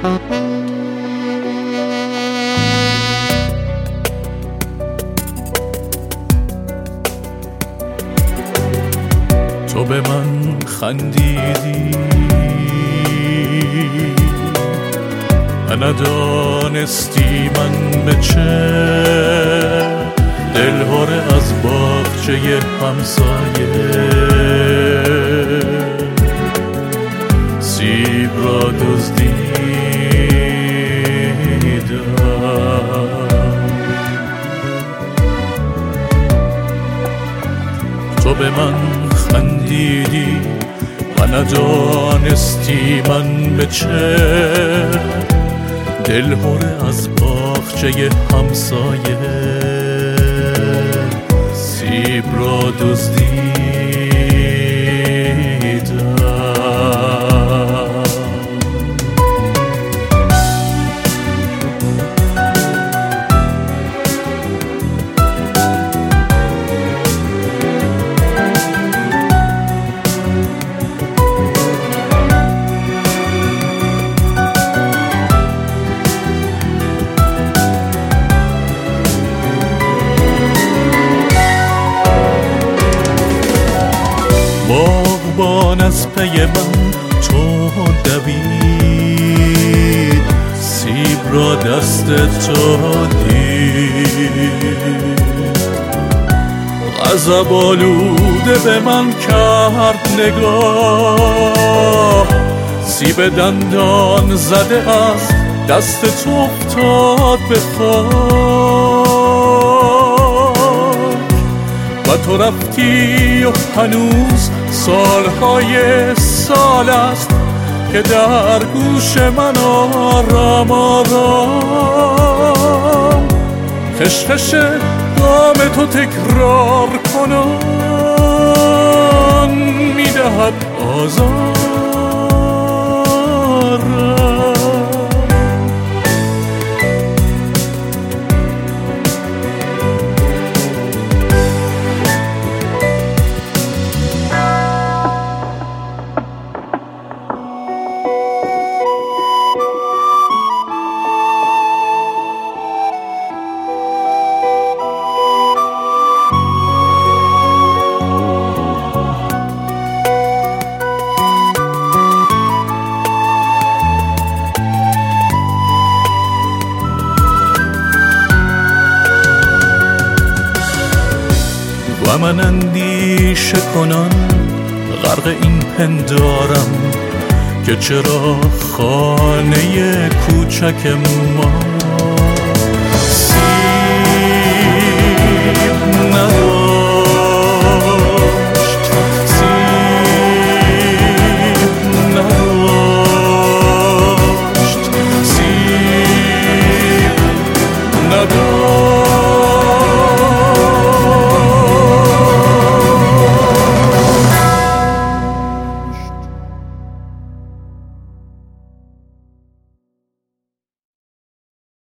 تو به من خندیدی و ندانستی من به چه دلهره از باغچه همسایه سیب را دزدیدم. تو به من خندیدی و ندانستی من به چه دلهره از باغچه همسایه سیب را دزدیدم. باغبان از پی من تو دوید، سیب را دست تو دید. غضب آلوده به من کرد نگاه، سیب دندان زده از دست تو افتاد به خاک و تو رفتی و هنوز سالهای سال است که در گوش من آرام آرام خشخش گام تو تکرار کنان میدهد آزارم. و من اندیشه کنان غرق این پندارم که چرا خانه کوچک ما